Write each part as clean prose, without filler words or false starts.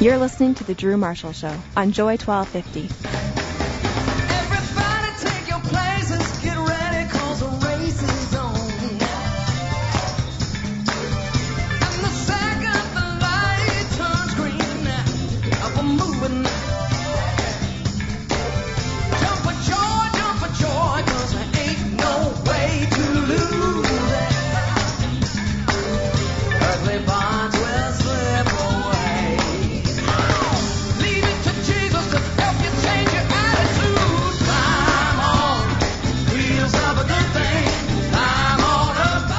You're listening to The Drew Marshall Show on Joy 1250. Everybody take your places, get ready, 'cause the race is on. And the second the light turns green, we're moving. Jump for joy, 'cause there ain't no way to lose it. Earthly bonds will slip away. Leave it to Jesus to help you change your attitude. Climb on, wheels of a good thing. Climb on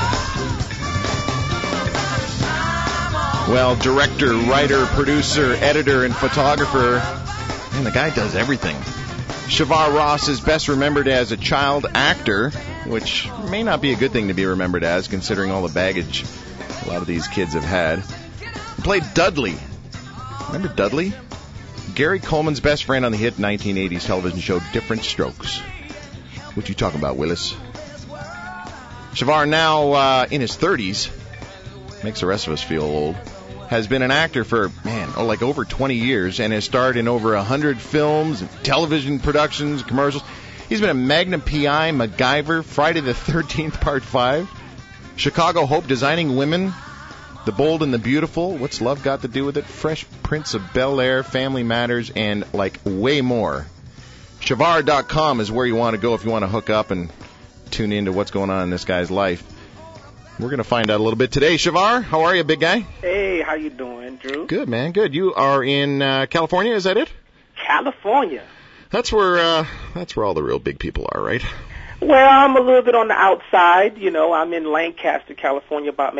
up. Well, director, writer, producer, editor, and photographer. Man, the guy does everything. Shavar Ross is best remembered as a child actor, which may not be a good thing to be remembered as, considering all the baggage a lot of these kids have had. He played Dudley. Remember Dudley? Gary Coleman's best friend on the hit 1980s television show Different Strokes. What you talking about, Willis? Shavar, now in his 30s, makes the rest of us feel old, has been an actor for, like over 20 years and has starred in over 100 films, television productions, commercials. He's been a Magnum P.I., MacGyver, Friday the 13th, Part 5, Chicago Hope, Designing Women, The Bold and the Beautiful, What's Love Got to Do with It, Fresh Prince of Bel-Air, Family Matters, and, way more. Shavar.com is where you want to go if you want to hook up and tune into what's going on in this guy's life. We're going to find out a little bit today. Shavar, how are you, big guy? Hey, how you doing, Drew? Good, man, good. You are in California, is that it? California. That's where all the real big people are, right? Well, I'm a little bit on the outside. I'm in Lancaster, California, about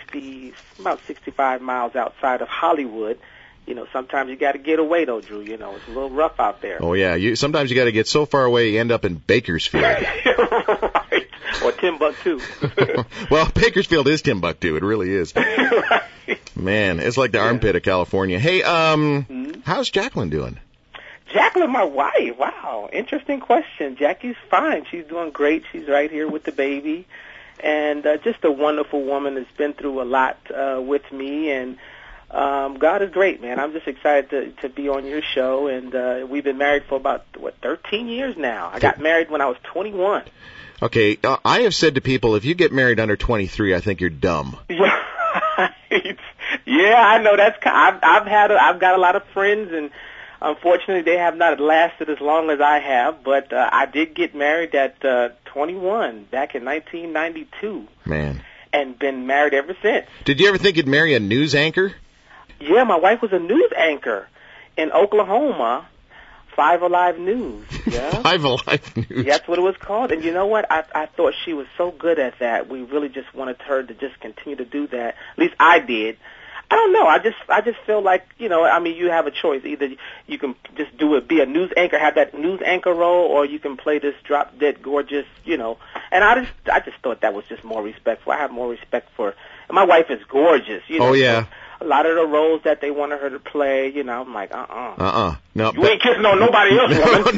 65 miles outside of Hollywood. Sometimes you got to get away, though, Drew. It's a little rough out there. Oh, yeah. Sometimes you got to get so far away you end up in Bakersfield. Right. Or Timbuktu. Well, Bakersfield is Timbuktu. It really is. Right. Man, it's like the armpit of California. Hey, how's Jacqueline doing? Jacqueline, my wife. Wow, interesting question. Jackie's fine. She's doing great. She's right here with the baby. And just a wonderful woman that's been through a lot with me. And God is great, man. I'm just excited to be on your show. And we've been married for about, 13 years now. I got married when I was 21. Okay, I have said to people, if you get married under 23, I think you're dumb. Yeah, right. Yeah, I know. I've got a lot of friends, and unfortunately, they have not lasted as long as I have. But I did get married at 21 back in 1992. Man. And been married ever since. Did you ever think you'd marry a news anchor? Yeah, my wife was a news anchor in Oklahoma. 5 Alive News, yeah. 5 Alive News. That's what it was called. And you know what? I thought she was so good at that. We really just wanted her to just continue to do that. At least I did. I don't know. I just feel like, you have a choice. Either you can just be a news anchor, have that news anchor role, or you can play this drop dead gorgeous, And I just thought that was just more respectful. I have more respect for, and my wife is gorgeous, Oh, yeah. So a lot of the roles that they wanted her to play, I'm like, No. You ain't kissing on nobody else, woman.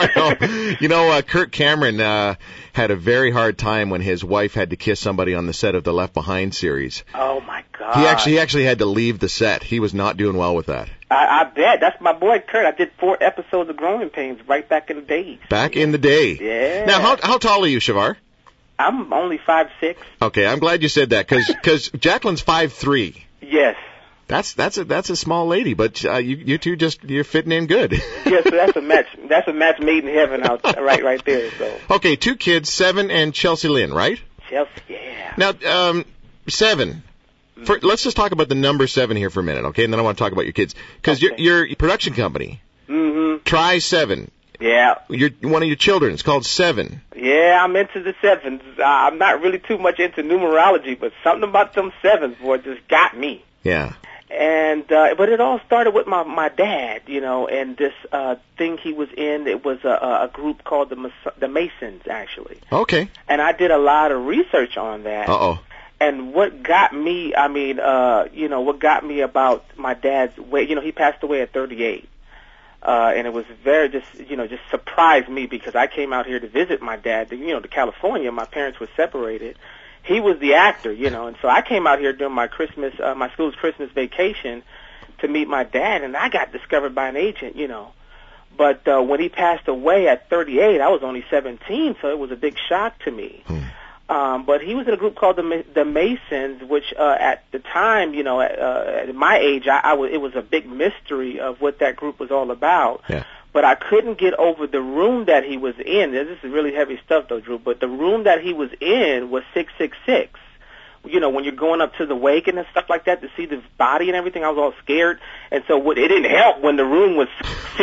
No. Kirk Cameron had a very hard time when his wife had to kiss somebody on the set of the Left Behind series. Oh, my God. He actually had to leave the set. He was not doing well with that. I bet. That's my boy, Kurt. I did 4 episodes of Growing Pains right back in the days. Back in the day. Yeah. Now, how tall are you, Shavar? I'm only 5'6". Okay, I'm glad you said that, because Jacqueline's 5'3". Yes. That's a small lady, but you two you're fitting in good. Yes, so that's a match. That's a match made in heaven right there. So. Okay, 2 kids, 7 and Chelsea Lynn, right? Chelsea, yeah. Now, 7. Let's just talk about the number 7 here for a minute, okay? And then I want to talk about your kids, because your production company, Try 7. Yeah. One of your children, it's called 7. Yeah, I'm into the 7s. I'm not really too much into numerology, but something about them 7s, boy, just got me. Yeah. And but it all started with my dad, and this thing he was in. It was a group called the Masons, actually. Okay. And I did a lot of research on that. Uh-oh. And what got me, what got me about my dad's way, he passed away at 38. And it was just surprised me because I came out here to visit my dad, to California. My parents were separated. He was the actor, and so I came out here during my school's Christmas vacation to meet my dad, and I got discovered by an agent, you know. But when he passed away at 38, I was only 17, so it was a big shock to me. But he was in a group called the Masons, which at the time, you know, at my age, it was a big mystery of what that group was all about. Yeah. But I couldn't get over the room that he was in. This is really heavy stuff, though, Drew. But the room that he was in was 666. You know, when you're going up to the wake and stuff like that to see the body and everything, I was all scared. And so it didn't help when the room was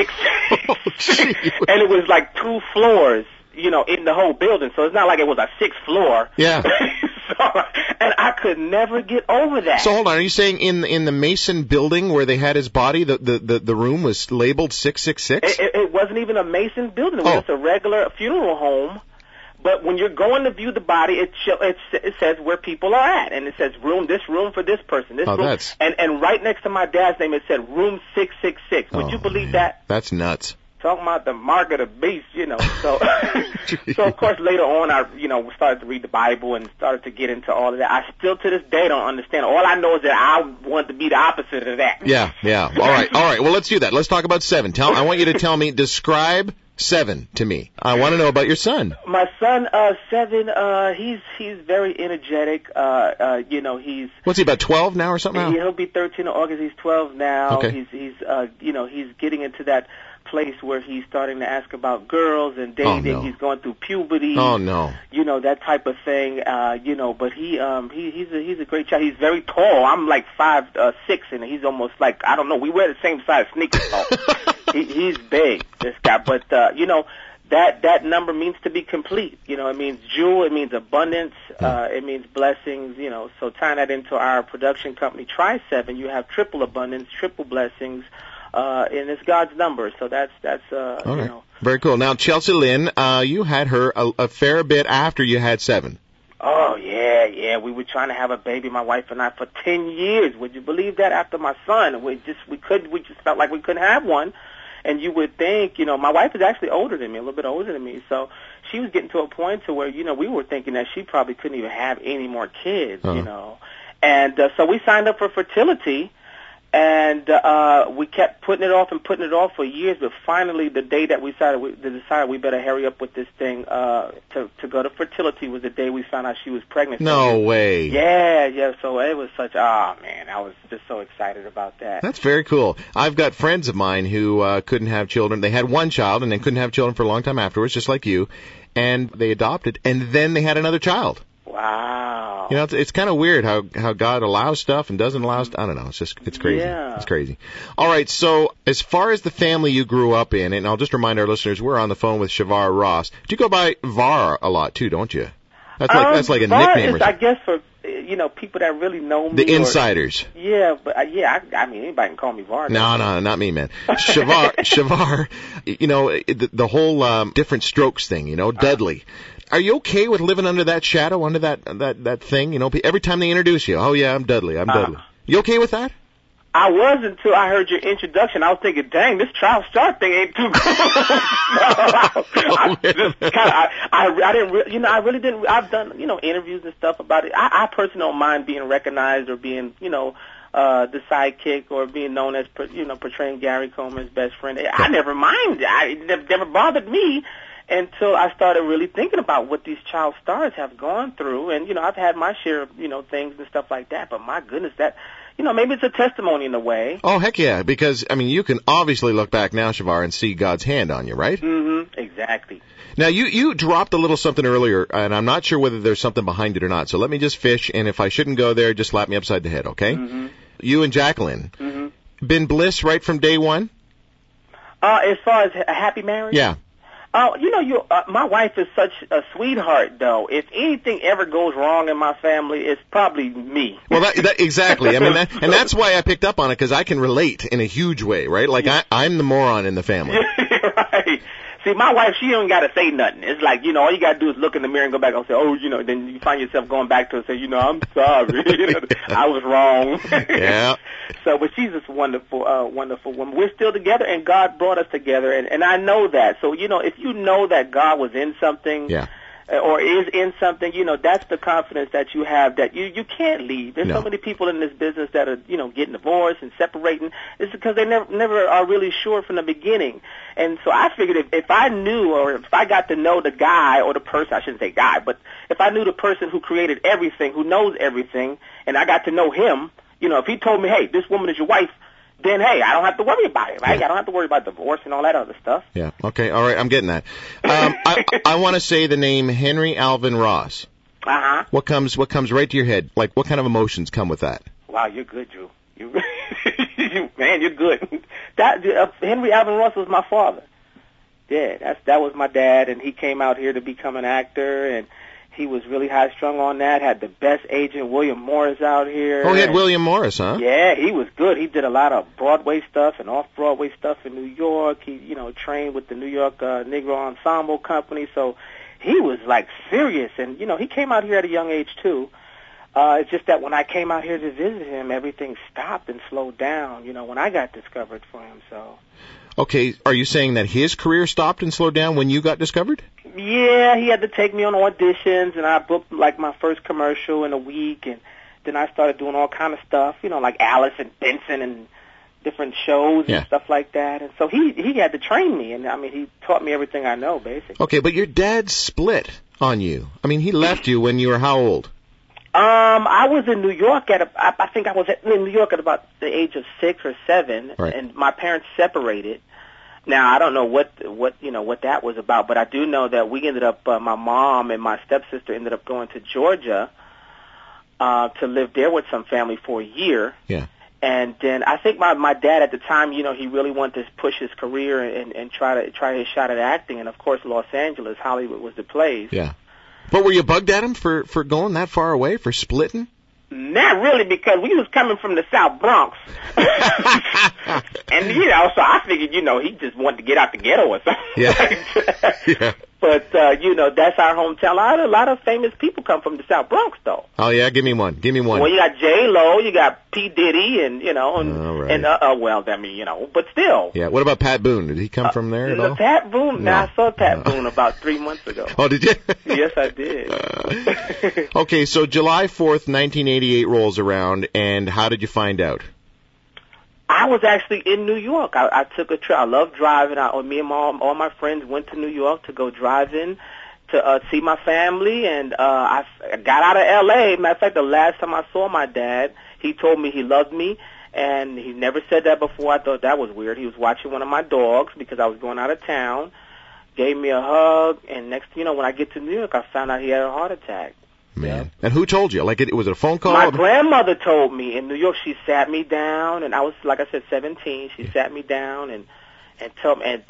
666, and it was like 2 floors, you know, in the whole building. So it's not like it was a 6th floor. Yeah. And I could never get over that. So hold on, are you saying in the Mason building where they had his body, the room was labeled 666? It wasn't even a Mason building. It was just a regular funeral home. But when you're going to view the body, it says where people are at, and it says this room for this person, this room, and right next to my dad's name it said room 666. Would you believe that? That's nuts. Talking about the mark of the beast, you know. So, so of course later on, I started to read the Bible and started to get into all of that. I still to this day don't understand. All I know is that I want to be the opposite of that. Yeah. All right. Well, let's do that. Let's talk about 7. I want you to tell me, describe 7 to me. I want to know about your son. My son, 7, he's very energetic. You know, he's... What's he, about 12 now or something? He'll be 13 in August. He's 12 now. Okay. He's you know, he's getting into that place where he's starting to ask about girls and dating. Oh, no. He's going through puberty. Oh, no. You know, that type of thing. You know, but he's a great child. He's very tall. I'm like 5'6", and he's almost like, I don't know, we wear the same size sneakers. So he's big, this guy. But you know, that number means to be complete. You know, it means jewel, it means abundance, it means blessings. You know, so tying that into our production company, Try 7, you have triple abundance, triple blessings. And it's God's number, so that's all right. You know. Very cool. Now, Chelsea Lynn, you had her a fair bit after you had 7. Oh yeah. We were trying to have a baby, my wife and I, for 10 years. Would you believe that? After my son, we just felt like we couldn't have one. And you would think, you know, my wife is actually older than me, a little bit older than me, so she was getting to a point to where, you know, we were thinking that she probably couldn't even have any more kids, you know. And so we signed up for fertility. And we kept putting it off for years, but finally the day that we decided we better hurry up with this thing to go to fertility was the day we found out she was pregnant. No way. Yeah. So it was such, man, I was just so excited about that. That's very cool. I've got friends of mine who couldn't have children. They had one child and then couldn't have children for a long time afterwards, just like you, and they adopted, and then they had another child. Wow. You know, it's kind of weird how God allows stuff and doesn't allow stuff. I don't know. It's crazy. Yeah. It's crazy. All right. So as far as the family you grew up in, and I'll just remind our listeners, we're on the phone with Shavar Ross. Do you go by Var a lot too, don't you? That's like a Var nickname. Is, I guess, for you know, people that really know me. The insiders. Yeah, but I mean, anybody can call me Var. No, not me, man. Shavar, you know, the whole different strokes thing, you know, Dudley. Are you okay with living under that shadow, under that thing? You know, every time they introduce you, oh yeah, I'm Dudley. Dudley. You okay with that? I was until I heard your introduction. I was thinking, dang, this Trial Star thing ain't too cool. I really didn't. I've done, you know, interviews and stuff about it. I personally don't mind being recognized or being, you know, the sidekick or being known as, you know, portraying Gary Coleman's best friend. I never mind. It never bothered me. Until I started really thinking about what these child stars have gone through. And, you know, I've had my share of, you know, things and stuff like that. But my goodness, that, you know, maybe it's a testimony in a way. Oh, heck yeah. Because, I mean, you can obviously look back now, Shavar, and see God's hand on you, right? Mm-hmm. Exactly. Now, you dropped a little something earlier, and I'm not sure whether there's something behind it or not. So let me just fish, and if I shouldn't go there, just slap me upside the head, okay? Mm-hmm. You and Jacqueline. Mm-hmm. Been bliss right from day one? As far as a happy marriage? Yeah. You know, my wife is such a sweetheart, though. If anything ever goes wrong in my family, it's probably me. Well, that exactly. I mean, that's why I picked up on it, because I can relate in a huge way, right? Like, I'm the moron in the family. Right. See, my wife, she don't got to say nothing. It's like, you know, all you got to do is look in the mirror and go back and say, oh, you know, then you find yourself going back to her and say, you know, I'm sorry. You know, I was wrong. Yeah. So, but she's just wonderful, wonderful woman. We're still together, and God brought us together, and I know that. So, you know, if you know that God was in something, yeah, or is in something, that's the confidence that you have that you can't leave. There's so many people in this business that are, getting divorced and separating. It's because they never are really sure from the beginning. And so I figured if I knew, or if I got to know the guy or the person, I shouldn't say guy, but if I knew the person who created everything, who knows everything, and I got to know him, if he told me, hey, this woman is your wife, then, hey, I don't have to worry about it, right? Yeah. I don't have to worry about divorce and all that other stuff. Yeah. Okay. All right. I'm getting that. I want to say the name Henry Alvin Ross. Uh-huh. What comes right to your head? Like, what kind of emotions come with that? Wow, you're good, Drew. Man, you're good. Henry Alvin Ross was my father. Yeah, that was my dad, and he came out here to become an actor, and he was really high-strung on that, had the best agent, William Morris, out here. Oh, he had William Morris, huh? Yeah, he was good. He did a lot of Broadway stuff and off-Broadway stuff in New York. He, trained with the New York Negro Ensemble Company, so he was, serious. And, he came out here at a young age, too. It's just that when I came out here to visit him, everything stopped and slowed down, when I got discovered for him, so... Okay, are you saying that his career stopped and slowed down when you got discovered? Yeah, he had to take me on auditions, and I booked, my first commercial in a week, and then I started doing all kind of stuff, like Alice and Benson and different shows and stuff like that. And so he had to train me, and, he taught me everything I know, basically. Okay, but your dad split on you. He left you when you were how old? I was in New York I think I was in New York at about the age of 6 or 7, right. And my parents separated. Now, I don't know what that was about, but I do know that we ended up, my mom and my stepsister ended up going to Georgia to live there with some family for a year. Yeah. And then I think my dad at the time, he really wanted to push his career and try his shot at acting. And, of course, Los Angeles, Hollywood was the place. Yeah. But were you bugged at him for going that far away, for splitting? Not really, because we was coming from the South Bronx. And, so I figured, he just wanted to get out the ghetto or something. Yeah. Yeah. But, that's our hometown. A lot of famous people come from the South Bronx, though. Oh, yeah? Give me one. Well, you got J-Lo, you got P. Diddy, and, but still. Yeah. What about Pat Boone? Did he come from there at all? Pat Boone? No. I saw Pat Boone about 3 months ago. Oh, did you? Yes, I did. Okay, so July 4th, 1988 rolls around, and how did you find out? I was actually in New York. I took a trip. I love driving. Me and all my friends went to New York to go driving to see my family, and I got out of L.A. Matter of fact, the last time I saw my dad, he told me he loved me, and he never said that before. I thought that was weird. He was watching one of my dogs because I was going out of town, gave me a hug, and next thing you know, when I get to New York, I found out he had a heart attack. Man. Yeah. And who told you? Was it a phone call? My grandmother told me in New York. She sat me down, and I was, like I said, 17. She sat me down and told me, and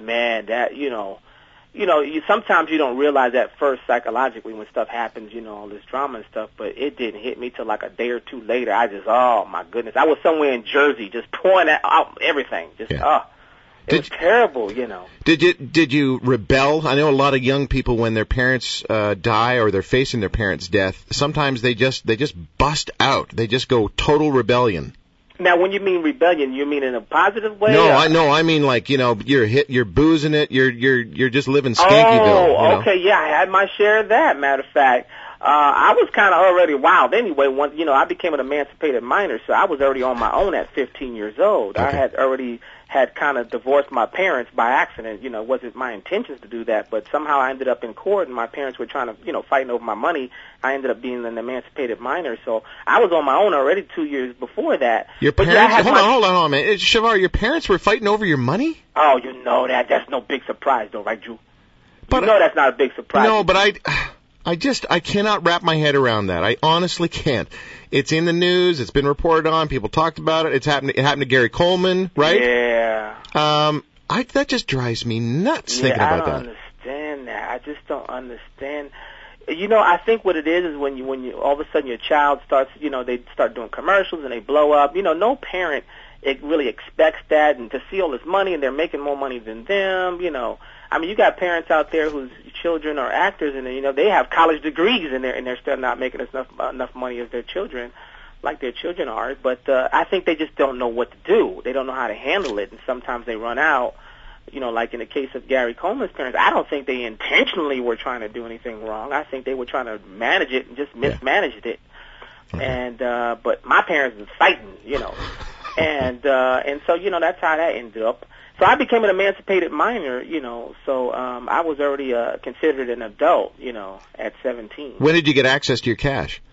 sometimes you don't realize at first psychologically when stuff happens, all this drama and stuff, but it didn't hit me till like a day or two later. I just, oh my goodness. I was somewhere in Jersey just pouring out everything. It was terrible, Did you rebel? I know a lot of young people, when their parents die or they're facing their parents' death, sometimes they just bust out. They just go total rebellion. Now, when you mean rebellion, you mean in a positive way? No, I mean like, you're boozing it, you're just living Skankiville. Oh, okay, yeah, I had my share of that, matter of fact. I was kind of already wild anyway. I became an emancipated minor, so I was already on my own at 15 years old. Okay. I had already kind of divorced my parents by accident. It wasn't my intentions to do that, but somehow I ended up in court, and my parents were trying to, fighting over my money. I ended up being an emancipated minor, so I was on my own already 2 years before that. Your parents? Hold on, man. Shavar, your parents were fighting over your money? Oh, that's no big surprise, though, right, Drew? But that's not a big surprise. No, but I cannot wrap my head around that. I honestly can't. It's in the news. It's been reported on. People talked about it. It happened to Gary Coleman, right? Yeah. That just drives me nuts thinking about that. I don't understand that. I just don't understand. I think what it is when you all of a sudden your child starts, they start doing commercials and they blow up. No parent really expects that, and to see all this money and they're making more money than them. You got parents out there whose children are actors, and they have college degrees, and they're still not making enough money as their children, like their children are. But I think they just don't know what to do. They don't know how to handle it, and sometimes they run out. like in the case of Gary Coleman's parents, I don't think they intentionally were trying to do anything wrong. I think they were trying to manage it and just mismanaged it. And but my parents was fighting, and so that's how that ended up. So I became an emancipated minor, so I was already considered an adult, at 17. When did you get access to your cash?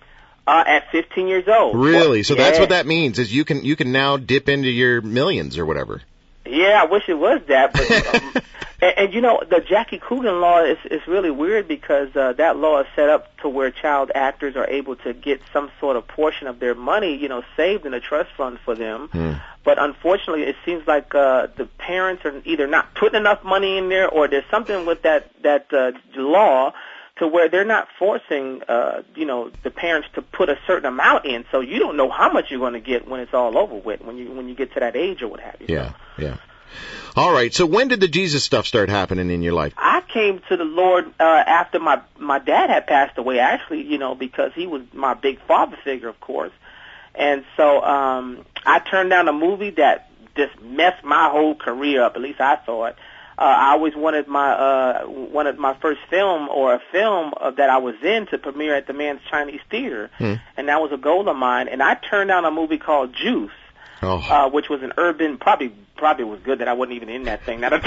At 15 years old. Really? Well, so that's what that means, is you can now dip into your millions or whatever. Yeah, I wish it was that, but and the Jackie Coogan law is really weird because that law is set up to where child actors are able to get some sort of portion of their money, saved in a trust fund for them. But unfortunately, it seems like the parents are either not putting enough money in there, or there's something with that law to where they're not forcing, the parents to put a certain amount in, so you don't know how much you're going to get when it's all over with, when you get to that age or what have you. Yeah, yeah. All right, so when did the Jesus stuff start happening in your life? I came to the Lord after my dad had passed away, actually, because he was my big father figure, of course. And so I turned down a movie that just messed my whole career up, at least I thought. I always wanted my first film or a film that I was in to premiere at the Man's Chinese Theater, and that was a goal of mine. And I turned down a movie called Juice, which was an urban, probably was good that I wasn't even in that thing. But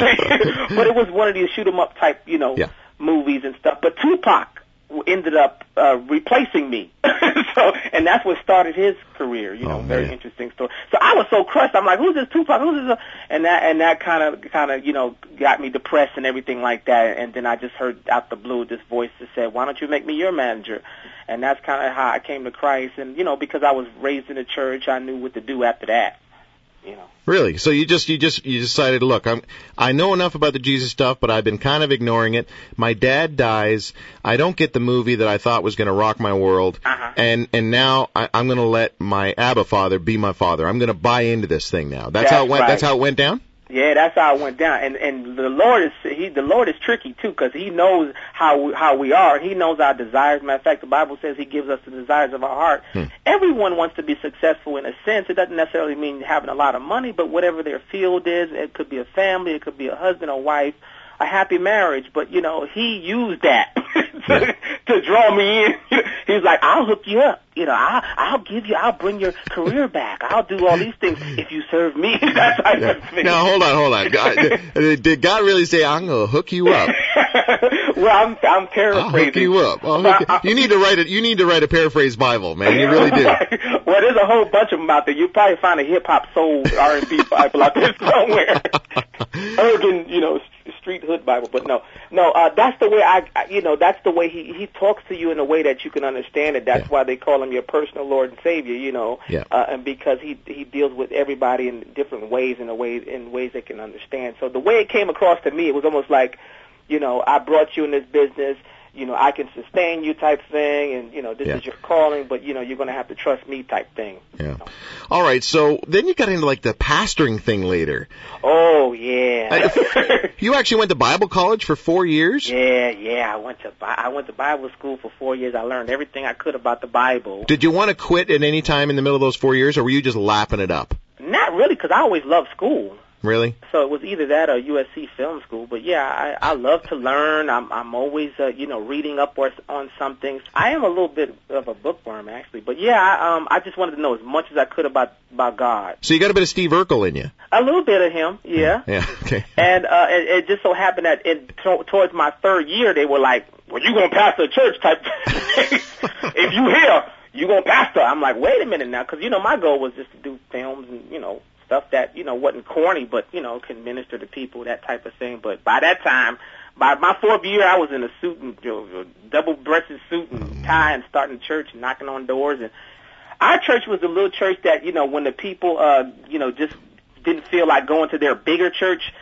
it was one of these shoot 'em up type, movies and stuff. But Tupac ended up replacing me. And that's what started his career, very interesting story. So I was so crushed. I'm like, who's this Tupac? Who's this? And that kind of, got me depressed and everything like that. And then I just heard out the blue this voice that said, why don't you make me your manager? And that's kind of how I came to Christ. And, because I was raised in the church, I knew what to do after that. Really? So you decided, look, I know enough about the Jesus stuff, but I've been kind of ignoring it. My dad dies. I don't get the movie that I thought was going to rock my world. And now I'm going to let my Abba Father be my father. I'm going to buy into this thing now. That's how it went. Right. That's how it went down? Yeah, that's how it went down. And the Lord is tricky too, because He knows how we are. He knows our desires. Matter of fact, the Bible says He gives us the desires of our heart. Everyone wants to be successful in a sense. It doesn't necessarily mean having a lot of money, but whatever their field is, it could be a family, it could be a husband or wife, a happy marriage. But He used that to draw me in. He's like, I'll hook you up. I'll bring your career back. I'll do all these things if you serve me. That's how Now, hold on. Did God really say, I'm going to hook you up? Well, I'm paraphrasing. I'll hook you up. You need to write a paraphrase Bible, man. You really do. Well, there's a whole bunch of them out there. You'll probably find a hip-hop, soul, R&B Bible out there somewhere. Urban, street hood Bible. But no, that's the way that's the way he talks to you in a way that you can understand it. That's why they call Him your personal Lord and Savior, and because he deals with everybody in different ways, in ways they can understand. So the way it came across to me, it was almost like, I brought you in this business, I can sustain you type thing, and, this is your calling, but, you're going to have to trust me type thing. Yeah. All right, so then you got into, the pastoring thing later. Oh, yeah. You actually went to Bible college for 4 years? Yeah, I went to Bible school for 4 years. I learned everything I could about the Bible. Did you want to quit at any time in the middle of those 4 years, or were you just lapping it up? Not really, because I always loved school. Really? So it was either that or USC Film School. But yeah, I love to learn. I'm always, reading up on some things. I am a little bit of a bookworm, actually. But yeah, I just wanted to know as much as I could about God. So you got a bit of Steve Urkel in you? A little bit of him, yeah. Yeah, okay. And it just so happened that towards my third year, they were like, well, you going to pastor a church type thing. If you here, you going to pastor. I'm like, wait a minute now, because, my goal was just to do films and, stuff that, wasn't corny, but, can minister to people, that type of thing. But by that time, by my fourth year, I was in a suit and double-breasted suit and tie and starting church and knocking on doors. And our church was a little church that, when the people, just didn't feel like going to their bigger church,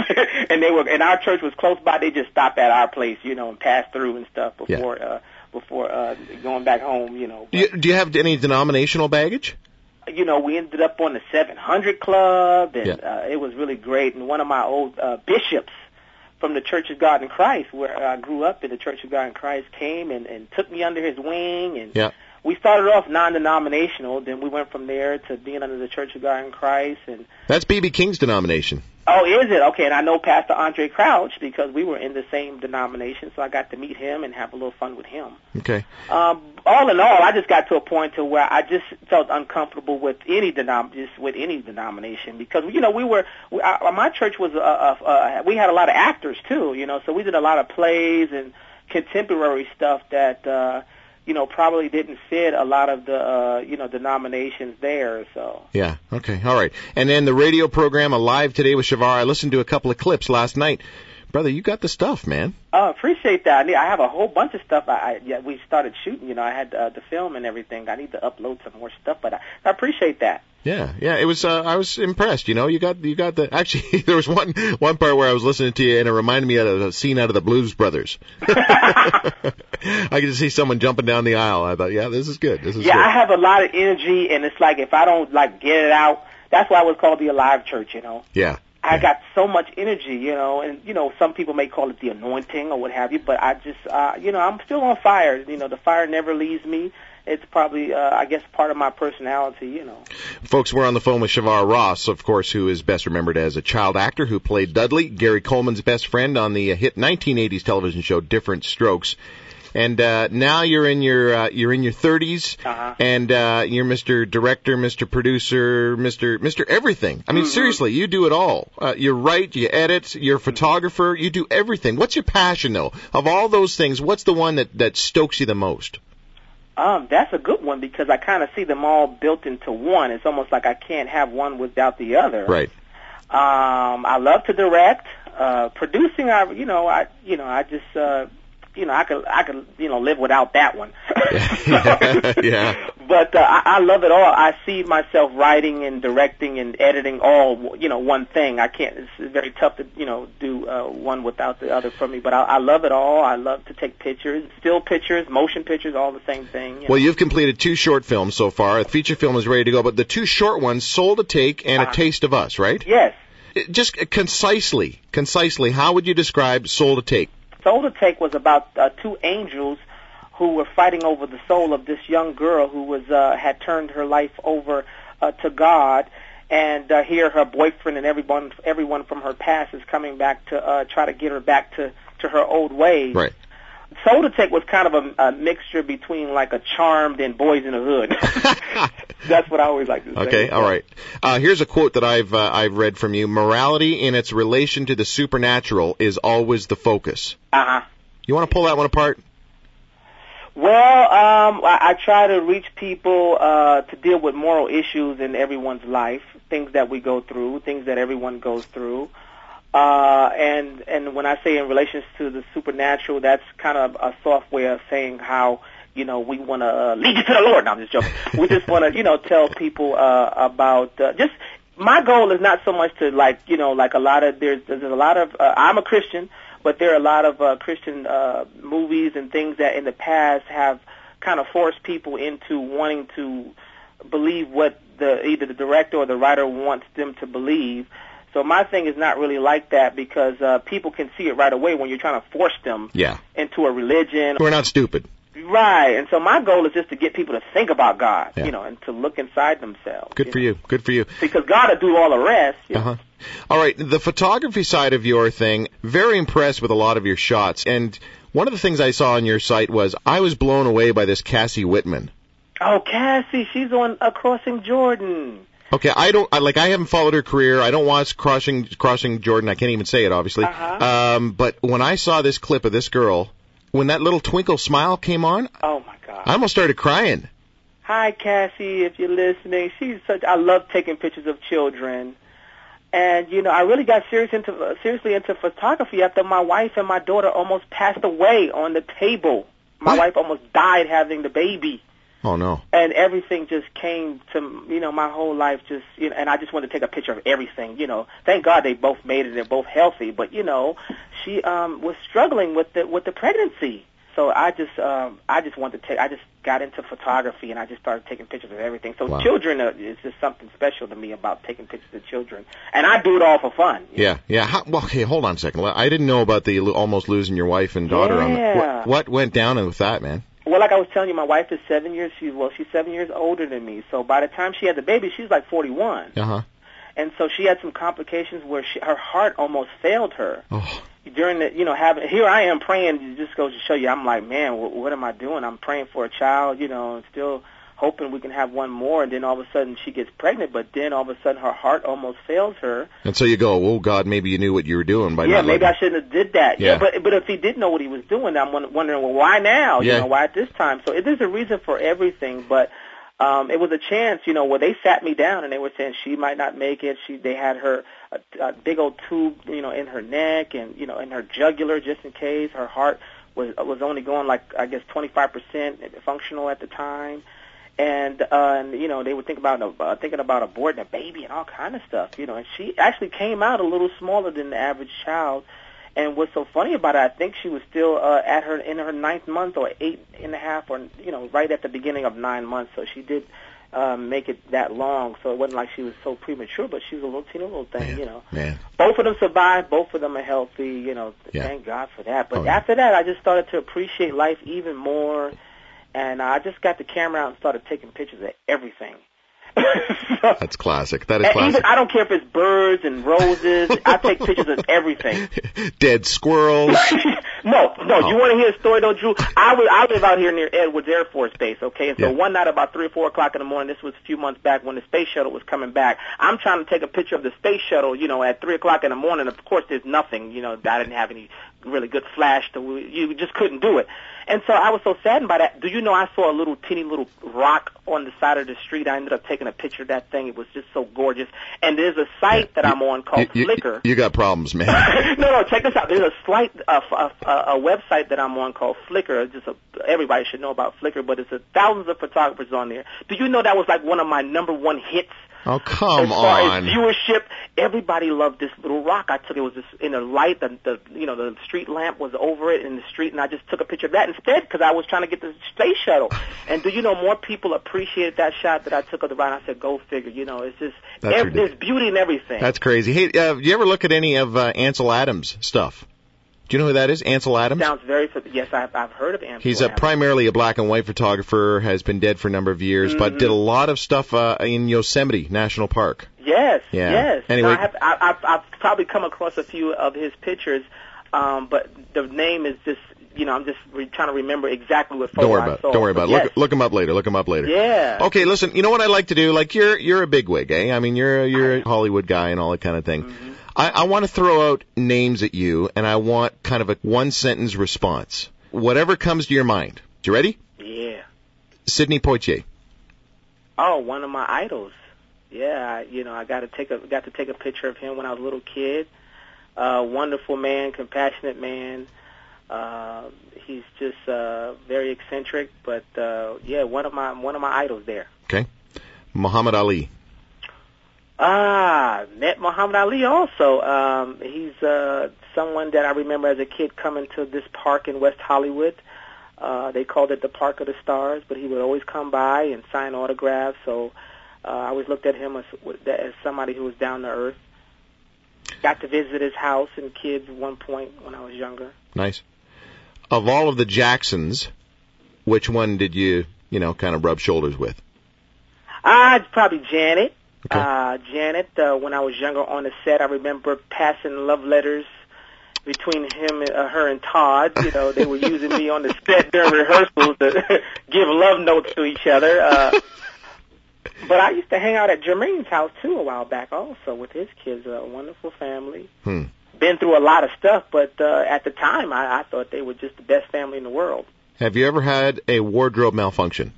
and our church was close by, they just stopped at our place, and passed through and stuff before going back home, But, do you have any denominational baggage? We ended up on the 700 Club, and it was really great. And one of my old bishops from the Church of God in Christ, where I grew up in the Church of God in Christ, came and took me under his wing and we started off non-denominational, then we went from there to being under the Church of God in Christ. And That's B.B. King's denomination. oh, is it? Okay, and I know Pastor Andre Crouch because we were in the same denomination, so I got to meet him and have a little fun with him. Okay. All in all, I just got to a point to where I just felt uncomfortable with any denomination because my church was we had a lot of actors too, so we did a lot of plays and contemporary stuff that probably didn't fit a lot of the denominations there. So Yeah. Okay. All right. And then the radio program Alive Today with Shavar. I listened to a couple of clips last night. Brother, you got the stuff, man. Appreciate that. I have a whole bunch of stuff. We started shooting. I had the film and everything. I need to upload some more stuff, but I appreciate that. Yeah. It was. I was impressed. You got the. Actually, there was one part where I was listening to you, and it reminded me of a scene out of the Blues Brothers. I could see someone jumping down the aisle. I thought, yeah, this is good. This is good. I have a lot of energy, and it's like if I don't get it out, that's why it was called the Alive Church. Yeah. I got so much energy, and some people may call it the anointing or what have you, but I just, I'm still on fire. The fire never leaves me. It's probably, I guess, part of my personality, Folks, we're on the phone with Shavar Ross, of course, who is best remembered as a child actor who played Dudley, Gary Coleman's best friend on the hit 1980s television show Different Strokes. And now you're in your 30s, and you're Mr. Director, Mr. Producer, Mr. Everything. I mean, seriously, you do it all. You write, you edit, you're a photographer, you do everything. What's your passion, though? Of all those things, what's the one that stokes you the most? That's a good one because I kind of see them all built into one. It's almost like I can't have one without the other. Right. I love to direct. Producing, I could live without that one. Yeah. But I love it all. I see myself writing and directing and editing all, one thing. I can't. It's very tough to, do one without the other for me. But I love it all. I love to take pictures, still pictures, motion pictures, all the same thing. Well, you've completed 2 short films so far. A feature film is ready to go, but the 2 short ones, Soul to Take and A Taste of Us, right? Yes. Just concisely, how would you describe Soul to Take? Soul to Take was about 2 angels who were fighting over the soul of this young girl who was had turned her life over to God, and here her boyfriend and everyone from her past is coming back to try to get her back to her old ways. Right. Soul to Take was kind of a mixture between like a Charmed and Boys in the Hood. That's what I always like to say. Okay, all right. Here's a quote that I've read from you. Morality in its relation to the supernatural is always the focus. You want to pull that one apart? Well, I try to reach people to deal with moral issues in everyone's life, things that we go through, things that everyone goes through. And when I say in relation to the supernatural, that's kind of a soft way of saying how, we want to lead you to the Lord. No, I'm just joking. We just want to, tell people about just my goal is not so much to like a lot of there's a lot of I'm a Christian, but there are a lot of Christian movies and things that in the past have kind of forced people into wanting to believe what either the director or the writer wants them to believe. So my thing is not really like that because people can see it right away when you're trying to force them into a religion. We're not stupid. Right, and so my goal is just to get people to think about God, and to look inside themselves. Good for you. Good for you. Because God will do all the rest. All right, the photography side of your thing, very impressed with a lot of your shots. And one of the things I saw on your site was I was blown away by this Cassie Whitman. Oh, Cassie, she's on Crossing Jordan. Okay, I haven't followed her career. I don't watch Crossing Jordan. I can't even say it, obviously. But when I saw this clip of this girl, when that little twinkle smile came on, oh my God, I almost started crying. Hi, Cassie, if you're listening. I love taking pictures of children. And, I really got seriously into photography after my wife and my daughter almost passed away on the table. My wife almost died having the baby. Oh, no. And everything just came to, my whole life just, and I just wanted to take a picture of everything, Thank God they both made it. They're both healthy. But, she was struggling with the pregnancy. So I just got into photography and I just started taking pictures of everything. So children is just something special to me about taking pictures of children. And I do it all for fun. Yeah. Okay, hold on a second. I didn't know about the almost losing your wife and daughter. Yeah. What went down with that, man? Well, like I was telling you, my wife is 7 years. She's 7 years older than me. So by the time she had the baby, she's like 41. Uh-huh. And so she had some complications where her heart almost failed her. Oh. During the, here I am praying. It just goes to show you, I'm like, man, what am I doing? I'm praying for a child, and still hoping we can have one more. And then all of a sudden she gets pregnant, but then all of a sudden her heart almost fails her. And so you go, oh, God, maybe you knew what you were doing by not maybe I shouldn't have did that. Yeah. But if he did know what he was doing, I'm wondering, well, why now? Yeah. Why at this time? So there's a reason for everything, but it was a chance, where they sat me down and they were saying she might not make it. They had her a big old tube, in her neck and, in her jugular just in case. Her heart was only going like, I guess, 25% functional at the time. And they would thinking about aborting a baby and all kind of stuff, and she actually came out a little smaller than the average child. And what's so funny about it, I think she was still in her 9th month or 8.5, or right at the beginning of 9 months. So she did make it that long. So it wasn't like she was so premature, but she was a teeny little thing, Man. Both of them survived. Both of them are healthy. Thank God for that. But after that, I just started to appreciate life even more, and I just got the camera out and started taking pictures of everything. That's classic. That is classic. Even, I don't care if it's birds and roses. I take pictures of everything. Dead squirrels. No. You want to hear a story, though, Drew? I live out here near Edwards Air Force Base, okay? And so one night about 3 or 4 o'clock in the morning, this was a few months back when the space shuttle was coming back, I'm trying to take a picture of the space shuttle, at 3 o'clock in the morning. Of course, there's nothing. I didn't have any really good flash. You just couldn't do it. And so I was so saddened by that. Do you know I saw a teeny little rock on the side of the street? I ended up taking a picture of that thing. It was just so gorgeous. And there's a site that I'm on called Flickr. You got problems, man. No, check this out. There's a website that I'm on called Flickr. Everybody should know about Flickr, but it's thousands of photographers on there. Do you know that was like one of my number one hits? Oh, come as far on. As viewership, everybody loved this little rock. I took it was just in a light. The street lamp was over it in the street, and I just took a picture of that instead because I was trying to get the space shuttle. And do you know more people appreciated that shot that I took of the ride? I said, go figure. It's just there's beauty in everything. That's crazy. Hey, you ever look at any of Ansel Adams stuff? Do you know who that is, Ansel Adams? Sounds very familiar. Yes, I've heard of Ansel He's Adams. Primarily a black and white photographer, has been dead for a number of years, but did a lot of stuff in Yosemite National Park. Yes, yeah. Yes. Anyway, I've probably come across a few of his pictures, but the name is just, I'm just trying to remember exactly what photo I saw. Don't worry about it. Yes. Look him up later. Yeah. Okay, listen, you know what I like to do? Like, you're a bigwig, eh? I mean, you're a Hollywood guy and all that kind of thing. Mm-hmm. I want to throw out names at you, and I want kind of a one-sentence response. Whatever comes to your mind. You ready? Yeah. Sidney Poitier. Oh, one of my idols. Yeah, I got to take a picture of him when I was a little kid. Wonderful man, compassionate man. He's just very eccentric, but one of my idols there. Okay. Muhammad Ali. Met Muhammad Ali also. He's someone that I remember as a kid coming to this park in West Hollywood. They called it the Park of the Stars, but he would always come by and sign autographs. So I always looked at him as somebody who was down to earth. Got to visit his house and kids at one point when I was younger. Nice. Of all of the Jacksons, which one did you kind of rub shoulders with? Probably Janet. Okay. Janet, when I was younger on the set, I remember passing love letters between her and Todd. They were using me on the set during rehearsals to give love notes to each other. But I used to hang out at Jermaine's house, too, a while back also with his kids. A wonderful family. Been through a lot of stuff, but at the time, I thought they were just the best family in the world. Have you ever had a wardrobe malfunction?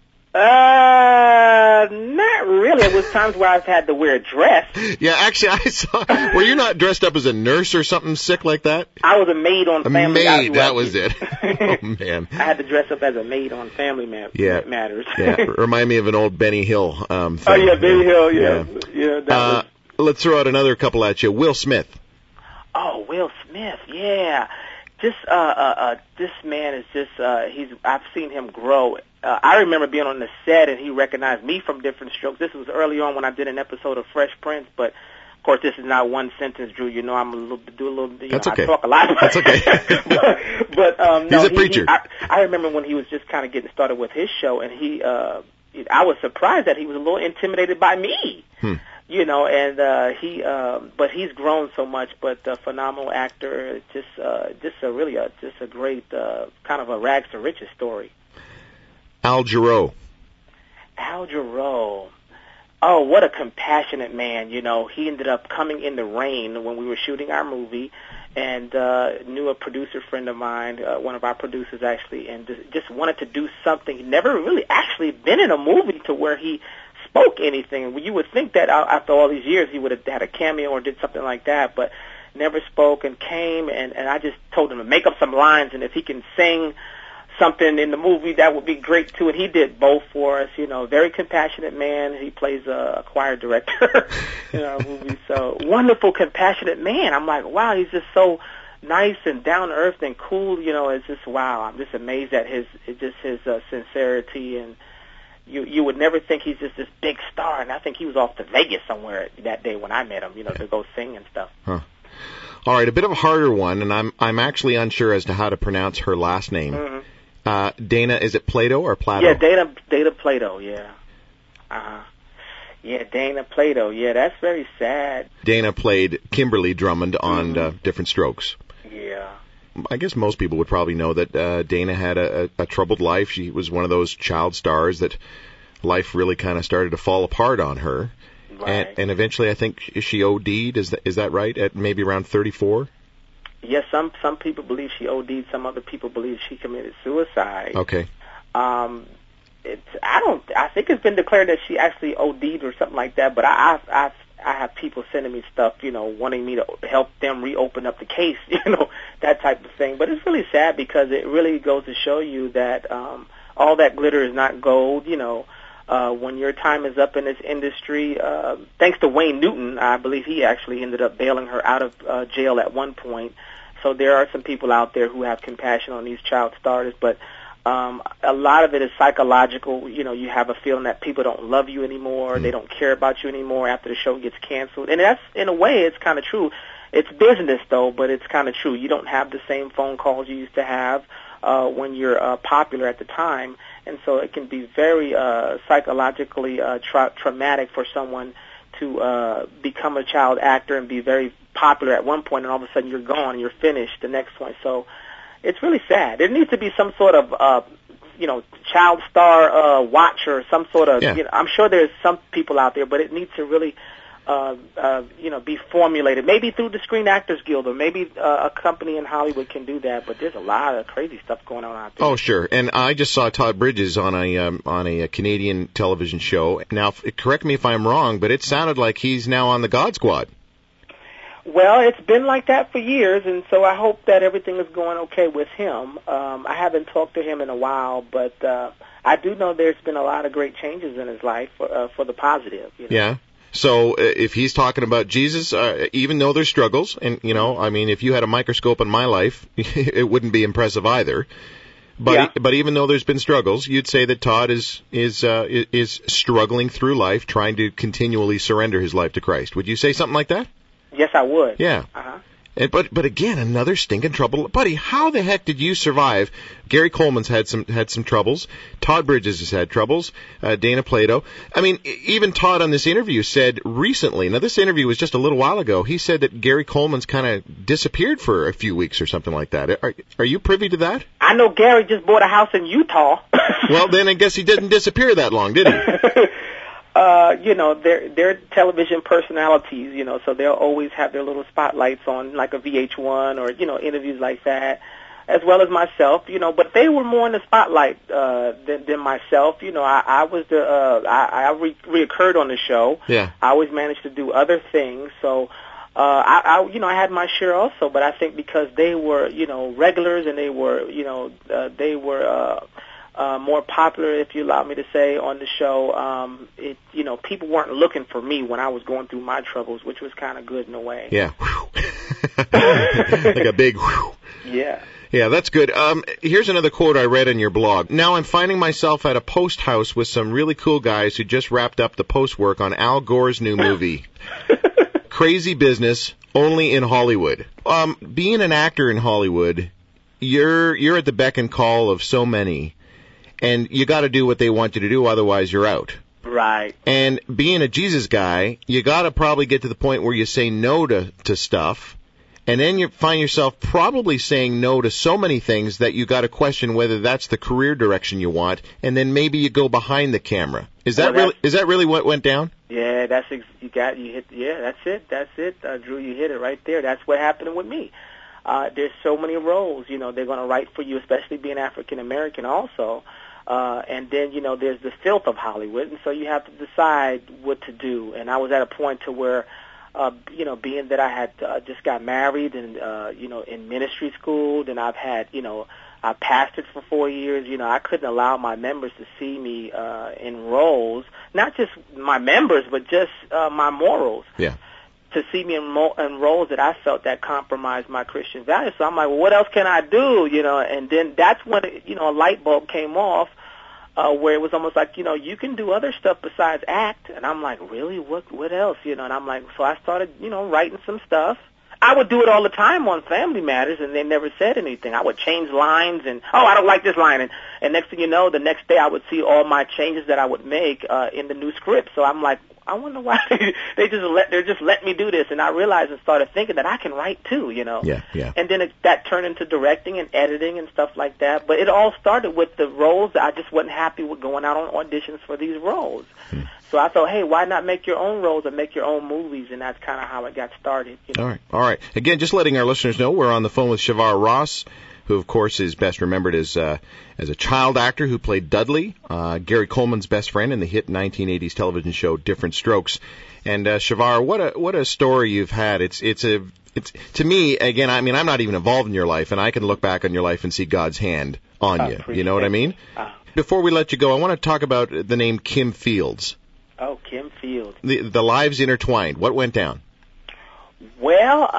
Not really. It was times where I've had to wear a dress. Yeah, actually, I saw. Were you not dressed up as a nurse or something sick like that? I was a maid on Family Matters. A maid, that was it. Oh, man. I had to dress up as a maid on Family Matters. Yeah, remind me of an old Benny Hill thing. Oh, yeah, Benny Hill, yeah. That let's throw out another couple at you. Will Smith. Oh, Will Smith, yeah. Just this man is just I've seen him grow. I remember being on the set and he recognized me from Different Strokes. This was early on when I did an episode of Fresh Prince, but Of course, this is not one sentence, Drew. You know, I'm do a little. That's okay. I talk a lot. That's okay. but He's a preacher. I remember when he was just kind of getting started with his show, and I was surprised that he was a little intimidated by me. You know, and but he's grown so much. But a phenomenal actor, just a great kind of a rags to riches story. Al Jarreau. Al Jarreau. Oh, what a compassionate man. You know, he ended up coming in the rain when we were shooting our movie, and knew a producer friend of mine, one of our producers actually, and just wanted to do something. He'd never really actually been in a movie to where he spoke anything. You would think that after all these years he would have had a cameo or did something like that, but never spoke, and came, and I just told him to make up some lines, and if he can sing something in the movie, that would be great too. And he did both for us. You know, very compassionate man. He plays a choir director in our movie. So wonderful, compassionate man. I'm like, wow, he's just so nice and down to earth and cool. You know, it's just wow. I'm just amazed at his sincerity, and you would never think he's just this big star. And I think he was off to Vegas somewhere that day when I met him. You know, to go sing and stuff. Huh. All right, a bit of a harder one, and I'm actually unsure as to how to pronounce her last name. Mm-hmm. Dana, is it Plato or Plato? Yeah, Dana Plato, yeah. Yeah, Dana Plato, yeah, that's very sad. Dana played Kimberly Drummond on Different Strokes. Yeah. I guess most people would probably know that Dana had a troubled life. She was one of those child stars that life really kind of started to fall apart on her. Right. And eventually I think she OD'd, is that right, at maybe around 34? Yes, some people believe she OD'd. Some other people believe she committed suicide. Okay. I think it's been declared that she actually OD'd or something like that. But I have people sending me stuff, you know, wanting me to help them reopen up the case, you know, that type of thing. But it's really sad because it really goes to show you that all that glitter is not gold. You know, when your time is up in this industry, thanks to Wayne Newton, I believe he actually ended up bailing her out of jail at one point. So there are some people out there who have compassion on these child stars, but a lot of it is psychological. You know, you have a feeling that people don't love you anymore, they don't care about you anymore after the show gets canceled. And that's, in a way, it's kind of true. It's business, though, but it's kind of true. You don't have the same phone calls you used to have when you're popular at the time. And so it can be very psychologically traumatic for someone to become a child actor and be very popular at one point, and all of a sudden you're gone and you're finished the next one. So it's really sad. There needs to be some sort of, child star watch or some sort of, I'm sure there's some people out there, but it needs to really, be formulated. Maybe through the Screen Actors Guild, or maybe a company in Hollywood can do that. But there's a lot of crazy stuff going on out there. Oh, sure. And I just saw Todd Bridges on a Canadian television show. Now, correct me if I'm wrong, but it sounded like he's now on the God Squad. Well, it's been like that for years, and so I hope that everything is going okay with him. I haven't talked to him in a while, but I do know there's been a lot of great changes in his life for the positive. You know? Yeah. So if he's talking about Jesus, even though there's struggles, and, if you had a microscope on my life, it wouldn't be impressive either. But even though there's been struggles, you'd say that Todd is struggling through life, trying to continually surrender his life to Christ. Would you say something like that? Yes, I would. Yeah. Uh-huh. But again, another stinking trouble. Buddy, how the heck did you survive? Gary Coleman's had some troubles. Todd Bridges has had troubles. Dana Plato. I mean, even Todd on this interview said recently, now this interview was just a little while ago, he said that Gary Coleman's kind of disappeared for a few weeks or something like that. Are you privy to that? I know Gary just bought a house in Utah. Well, then I guess he didn't disappear that long, did he? They're television personalities, so they'll always have their little spotlights on, like a VH1 or, interviews like that, as well as myself, but they were more in the spotlight than myself. I was I reoccurred on the show. Yeah. I always managed to do other things, so I had my share also, but I think because they were, regulars, and they were, more popular, if you allow me to say, on the show. People weren't looking for me when I was going through my troubles, which was kind of good in a way. Yeah. Like a big whew. Yeah. Yeah, that's good. Here's another quote I read on your blog. Now I'm finding myself at a post house with some really cool guys who just wrapped up the post work on Al Gore's new movie. crazy business only in Hollywood. Being an actor in Hollywood, you're at the beck and call of so many, and you got to do what they want you to do, otherwise you're out. Right. And being a Jesus guy, you got to probably get to the point where you say no to stuff, and then you find yourself probably saying no to so many things that you got to question whether that's the career direction you want, and then maybe you go behind the camera. Is that really what went down? Yeah, that's it, Drew. You hit it right there. That's what happened with me. There's so many roles, they're going to write for you, especially being African American also. And then, there's the filth of Hollywood, and so you have to decide what to do. And I was at a point to where, being that I had just got married and, in ministry school, then I've had, I pastored for 4 years. I couldn't allow my members to see me in roles, not just my members, but just my morals. Yeah. To see me in roles that I felt that compromised my Christian values. So I'm like, well, what else can I do? And then that's when, a light bulb came off, where it was almost like, you can do other stuff besides act. And I'm like, really? What else? And I'm like, so I started, writing some stuff. I would do it all the time on Family Matters, and they never said anything. I would change lines, and, I don't like this line. And next thing you know, the next day I would see all my changes that I would make in the new script. So I'm like, I wonder why they're just letting me do this. And I realized and started thinking that I can write too, Yeah. And then that turned into directing and editing and stuff like that. But it all started with the roles that I just wasn't happy with going out on auditions for these roles. So I thought, hey, why not make your own roles and make your own movies? And that's kind of how it got started. All right. Again, just letting our listeners know, we're on the phone with Shavar Ross, who, of course, is best remembered as a child actor who played Dudley, Gary Coleman's best friend in the hit 1980s television show Different Strokes. And Shavar, what a story you've had. It's to me, again, I mean, I'm not even involved in your life, and I can look back on your life and see God's hand on you. You know what I mean? Before we let you go, I want to talk about the name Kim Fields. Oh, Kim Fields. The lives intertwined. What went down? Well,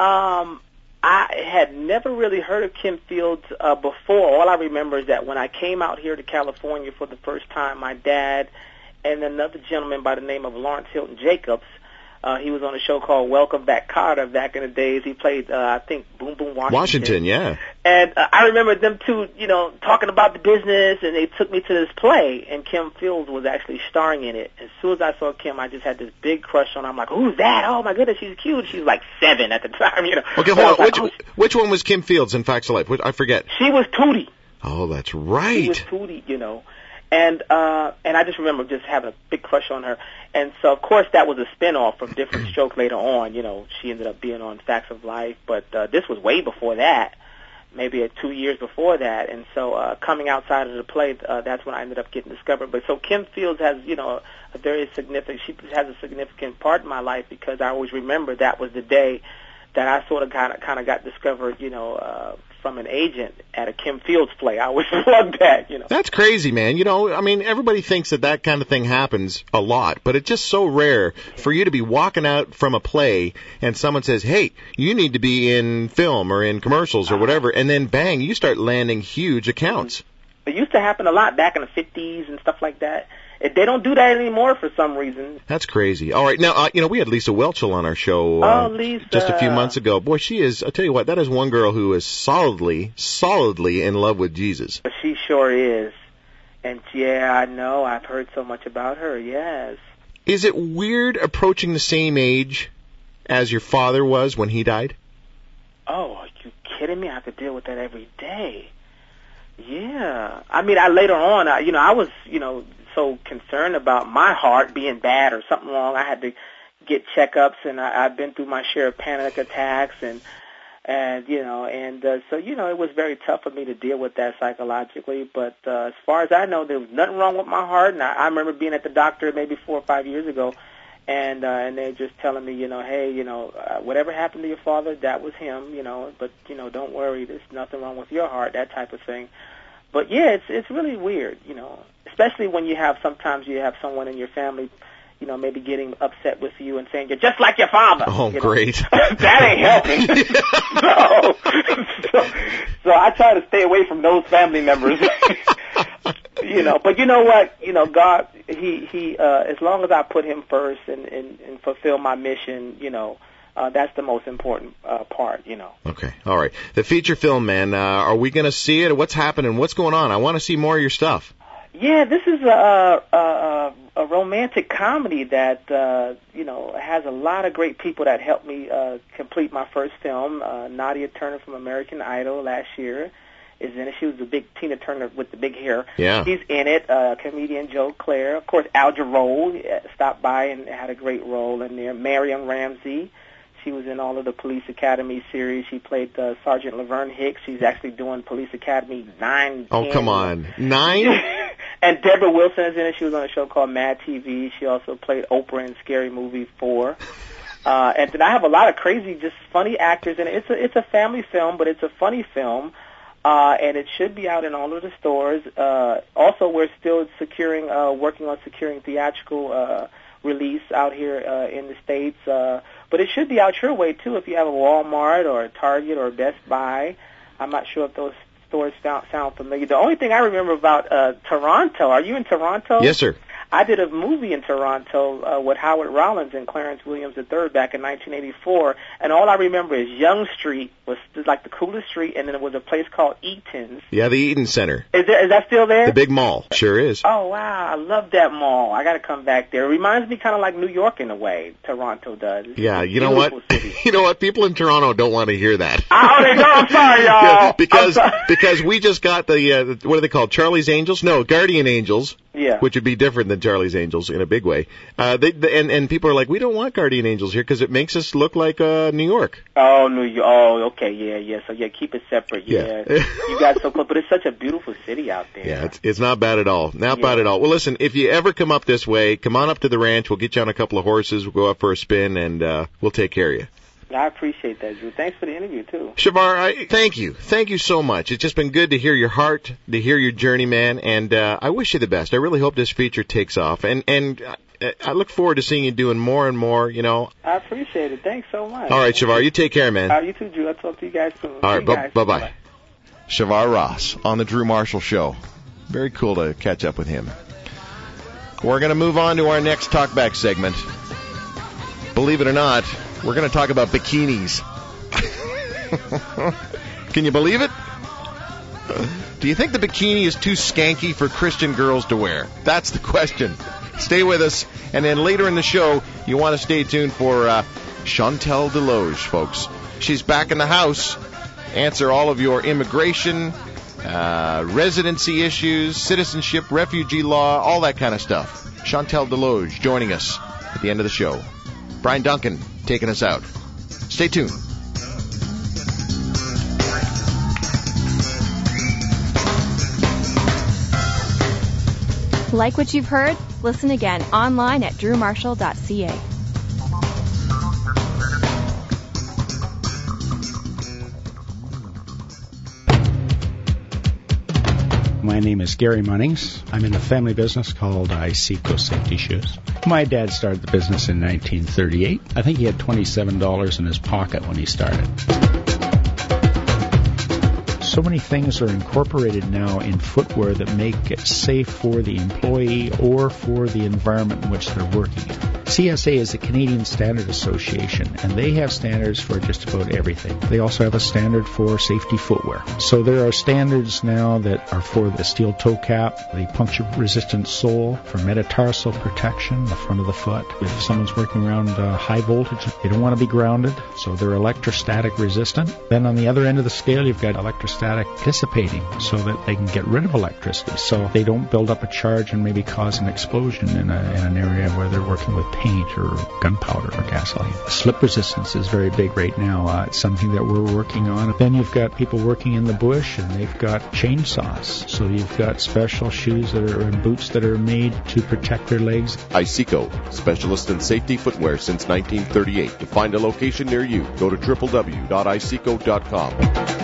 I had never really heard of Kim Fields before. All I remember is that when I came out here to California for the first time, my dad and another gentleman by the name of Lawrence Hilton Jacobs, he was on a show called Welcome Back, Kotter back in the days. He played, I think, Boom Boom Washington. Yeah. And I remember them two, talking about the business, and they took me to this play, and Kim Fields was actually starring in it. As soon as I saw Kim, I just had this big crush on her. I'm like, who's that? Oh, my goodness, she's cute. She was like 7 at the time, Okay, hold on. Which one was Kim Fields in Facts of Life? I forget. She was Tootie. Oh, that's right. She was Tootie, And I just remember just having a big crush on her. And so, of course, that was a spinoff from Different Strokes later on. She ended up being on Facts of Life. But this was way before that, maybe 2 years before that. And so coming outside of the play, that's when I ended up getting discovered. But so Kim Fields has, a very significant, she has a significant part in my life because I always remember that was the day that I sort of kind of got discovered, from an agent at a Kim Fields play. I always loved that, That's crazy, man. I mean, everybody thinks that kind of thing happens a lot, but it's just so rare for you to be walking out from a play and someone says, hey, you need to be in film or in commercials or whatever, and then bang, you start landing huge accounts. It used to happen a lot back in the 50s and stuff like that. They don't do that anymore for some reason. That's crazy. All right. Now, we had Lisa Whelchel on our show Lisa. Just a few months ago. Boy, she is, I'll tell you what, that is one girl who is solidly in love with Jesus. She sure is. And, yeah, I know. I've heard so much about her, yes. Is it weird approaching the same age as your father was when he died? Oh, are you kidding me? I have to deal with that every day. Yeah. I mean, later on, I was, so concerned about my heart being bad or something wrong. I had to get checkups, and I've been through my share of panic attacks, and so it was very tough for me to deal with that psychologically. But as far as I know, there was nothing wrong with my heart. And I remember being at the doctor maybe 4 or 5 years ago, and they're just telling me, hey, whatever happened to your father, that was him, but don't worry, there's nothing wrong with your heart, that type of thing. But yeah, it's really weird, especially when sometimes you have someone in your family, maybe getting upset with you and saying, you're just like your father. Oh, great. That ain't helping. So I try to stay away from those family members. But you know what? God, he as long as I put him first and fulfill my mission, That's the most important part, Okay, all right. The feature film, man, are we going to see it? What's happening? What's going on? I want to see more of your stuff. Yeah, this is a romantic comedy that has a lot of great people that helped me complete my first film. Nadia Turner from American Idol last year is in it. She was the big Tina Turner with the big hair. Yeah. She's in it. Comedian Joe Clare. Of course, Al Jarreau stopped by and had a great role in there. Mariam Ramsey. She was in all of the Police Academy series. She played Sergeant Laverne Hicks. She's actually doing Police Academy 9. Oh, 10. come on. 9? And Deborah Wilson is in it. She was on a show called Mad TV. She also played Oprah in Scary Movie 4. And then I have a lot of crazy, just funny actors in it. It's a family film, but it's a funny film. And it should be out in all of the stores. Also, we're still working on securing theatrical release out here in the States. But it should be out your way, too, if you have a Walmart or a Target or a Best Buy. I'm not sure if those stores sound familiar. The only thing I remember about Toronto, are you in Toronto? Yes, sir. I did a movie in Toronto with Howard Rollins and Clarence Williams III back in 1984, and all I remember is Yonge Street was like the coolest street, and then there was a place called Eaton's. Yeah, the Eaton Center. Is that still there? The big mall. Sure is. Oh, wow. I love that mall. I got to come back there. It reminds me kind of like New York in a way, Toronto does. Yeah, you know what? You know what? People in Toronto don't want to hear that. Oh, they don't? I'm sorry, y'all. Yeah, because we just got the what are they called? Charlie's Angels? No, Guardian Angels. Yeah. Which would be different than Charlie's Angels in a big way. And people are like, we don't want Guardian Angels here because it makes us look like New York. Oh, New York. Oh, okay. Yeah. So, keep it separate. Yeah. You guys so close. But it's such a beautiful city out there. Yeah, it's not bad at all. Not bad at all. Well, listen, if you ever come up this way, come on up to the ranch. We'll get you on a couple of horses. We'll go up for a spin, and we'll take care of you. I appreciate that, Drew. Thanks for the interview, too. Shavar, thank you. Thank you so much. It's just been good to hear your heart, to hear your journey, man, and I wish you the best. I really hope this feature takes off, and I look forward to seeing you doing more and more, I appreciate it. Thanks so much. All right, Shavar, you take care, man. You too, Drew. I'll talk to you guys soon. All right, bye-bye. Bye-bye. Shavar Ross on the Drew Marshall Show. Very cool to catch up with him. We're going to move on to our next talkback segment. Believe it or not, we're going to talk about bikinis. Can you believe it? Do you think the bikini is too skanky for Christian girls to wear? That's the question. Stay with us, and then later in the show, you want to stay tuned for Chantal Deloge, folks. She's back in the house. Answer all of your immigration, residency issues, citizenship, refugee law, all that kind of stuff. Chantal Deloge joining us at the end of the show. Brian Duncan taking us out. Stay tuned. Like what you've heard? Listen again online at drewmarshall.ca. My name is Gary Munnings. I'm in a family business called Iseco Safety Shoes. My dad started the business in 1938. I think he had $27 in his pocket when he started. So many things are incorporated now in footwear that make it safe for the employee or for the environment in which they're working in. CSA is the Canadian Standard Association, and they have standards for just about everything. They also have a standard for safety footwear. So there are standards now that are for the steel toe cap, the puncture-resistant sole, for metatarsal protection, the front of the foot. If someone's working around high voltage, they don't want to be grounded, so they're electrostatic resistant. Then on the other end of the scale, you've got electrostatic dissipating, so that they can get rid of electricity, so they don't build up a charge and maybe cause an explosion in an area where they're working with paint or gunpowder or gasoline. Slip resistance is very big right now. It's something that we're working on. Then you've got people working in the bush, and they've got chainsaws. So you've got special shoes and boots that are made to protect their legs. Iseco, specialist in safety footwear since 1938. To find a location near you, go to www.iseco.com.